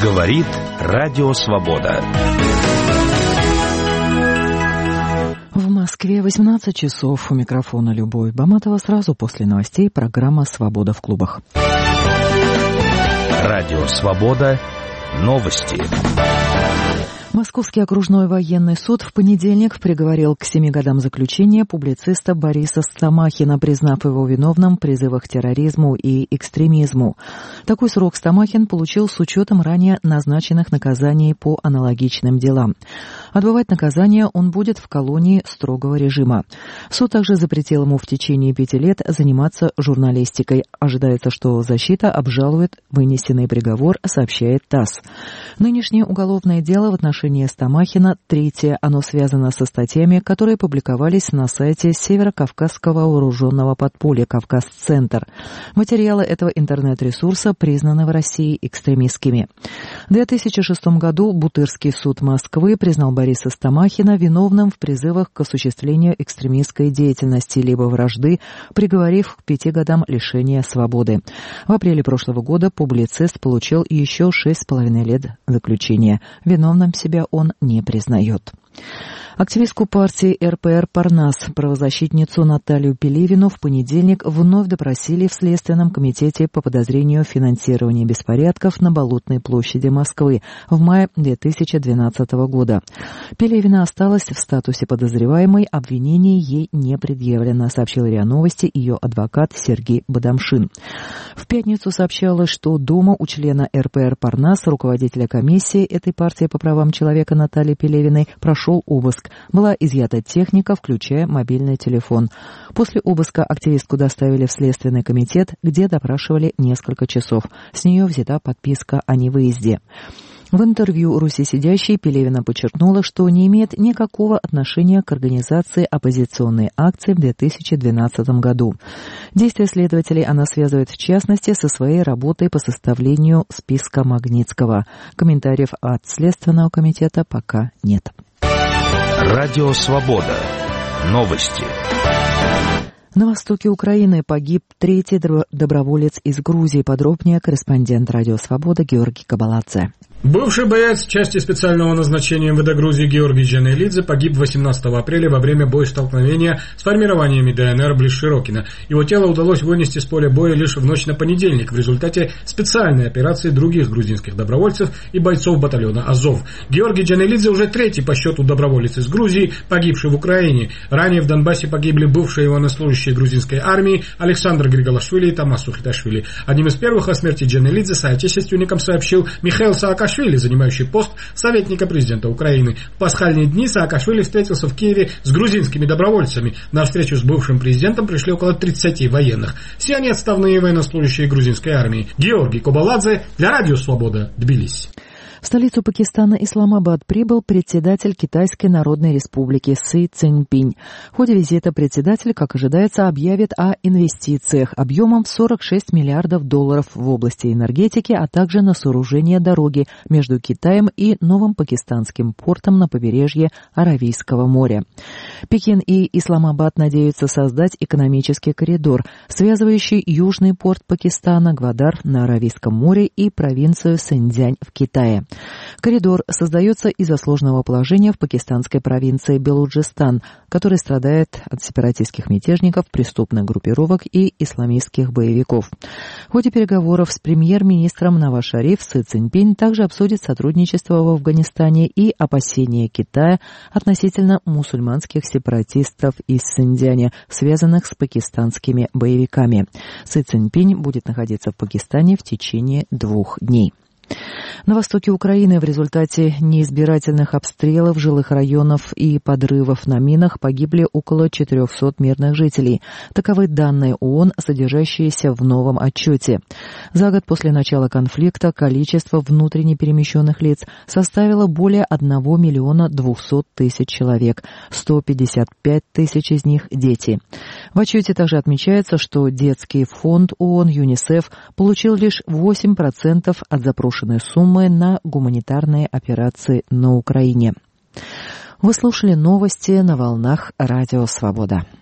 Говорит Радио Свобода. В Москве 18 часов. У микрофона Любовь Баматова. Сразу после новостей программа «Свобода в клубах». Радио Свобода. Новости. Московский окружной военный суд в понедельник приговорил к 7 годам заключения публициста Бориса Стамахина, признав его виновным в призывах к терроризму и экстремизму. Такой срок Стамахин получил с учетом ранее назначенных наказаний по аналогичным делам. Отбывать наказание он будет в колонии строгого режима. Суд также запретил ему в течение 5 лет заниматься журналистикой. Ожидается, что защита обжалует вынесенный приговор, сообщает ТАСС. Нынешнее уголовное дело в отношении Стамахина третье. Оно связано со статьями, которые публиковались на сайте Северокавказского вооруженного подполья «Кавказ-Центр». Материалы этого интернет-ресурса признаны в России экстремистскими. В 2006 году Бутырский суд Москвы признал Бориса Стамахина виновным в призывах к осуществлению экстремистской деятельности либо вражды, приговорив к 5 годам лишения свободы. В апреле прошлого года публицист получил еще 6,5 лет заключения. Виновным себя он не признает. Активистку партии РПР «Парнас», правозащитницу Наталью Пелевину, в понедельник вновь допросили в Следственном комитете по подозрению в финансировании беспорядков на Болотной площади Москвы в мае 2012 года. Пелевина осталась в статусе подозреваемой, обвинение ей не предъявлено, сообщил РИА Новости ее адвокат Сергей Бадамшин. В пятницу сообщалось, что дома у члена РПР «Парнас», руководителя комиссии этой партии по правам человека Натальи Пелевиной, прошел обыск. Была изъята техника, включая мобильный телефон. После обыска активистку доставили в Следственный комитет, где допрашивали несколько часов. С нее взята подписка о невыезде. В интервью «Руси сидящей» Пелевина подчеркнула, что не имеет никакого отношения к организации оппозиционной акции в 2012 году. Действия следователей она связывает в частности со своей работой по составлению списка Магнитского. Комментариев от Следственного комитета пока нет. Радио Свобода. Новости. На востоке Украины погиб третий доброволец из Грузии. Подробнее корреспондент Радио Свобода Георгий Кабаладзе. Бывший боец части специального назначения МВД Грузии Георгий Джанелидзе погиб 18 апреля во время боестолкновения с формированиями ДНР близ Широкино. Его тело удалось вынести с поля боя лишь в ночь на понедельник в результате специальной операции других грузинских добровольцев и бойцов батальона «Азов». Георгий Джанелидзе уже третий по счету доброволец из Грузии, погибший в Украине. Ранее в Донбассе погибли бывшие военнослужащие грузинской армии Александр Григолашвили и Томас Сухиташвили. Одним из первых о смерти Джанелидзе соотечественникам сообщил Михаил Саакашвили, занимающий пост советника президента Украины. В пасхальные дни Саакашвили встретился в Киеве с грузинскими добровольцами. На встречу с бывшим президентом пришли около 30 военных. Все они отставные военнослужащие грузинской армии. Георгий Кабаладзе для Радио Свобода, Тбилиси. В столицу Пакистана Исламабад прибыл председатель Китайской Народной Республики Си Цзиньпинь. В ходе визита председатель, как ожидается, объявит о инвестициях объемом в $46 миллиардов в области энергетики, а также на сооружение дороги между Китаем и новым пакистанским портом на побережье Аравийского моря. Пекин и Исламабад надеются создать экономический коридор, связывающий южный порт Пакистана, Гвадар на Аравийском море и провинцию Синьцзянь в Китае. Коридор создается из-за сложного положения в пакистанской провинции Белуджистан, который страдает от сепаратистских мятежников, преступных группировок и исламистских боевиков. В ходе переговоров с премьер-министром Наваз-Шариф Си Цзиньпинь также обсудит сотрудничество в Афганистане и опасения Китая относительно мусульманских сепаратистов из Синьцзяня, связанных с пакистанскими боевиками. Си Цзиньпинь будет находиться в Пакистане в течение 2 дней. На востоке Украины в результате неизбирательных обстрелов жилых районов и подрывов на минах погибли около 400 мирных жителей. Таковы данные ООН, содержащиеся в новом отчете. За год после начала конфликта количество внутренне перемещенных лиц составило более 1 200 000 человек, 155 000 из них – дети. В отчете также отмечается, что детский фонд ООН ЮНИСЕФ получил лишь 8% от запрошенной суммы на гуманитарные операции на Украине. Вы слушали новости на волнах Радио Свобода.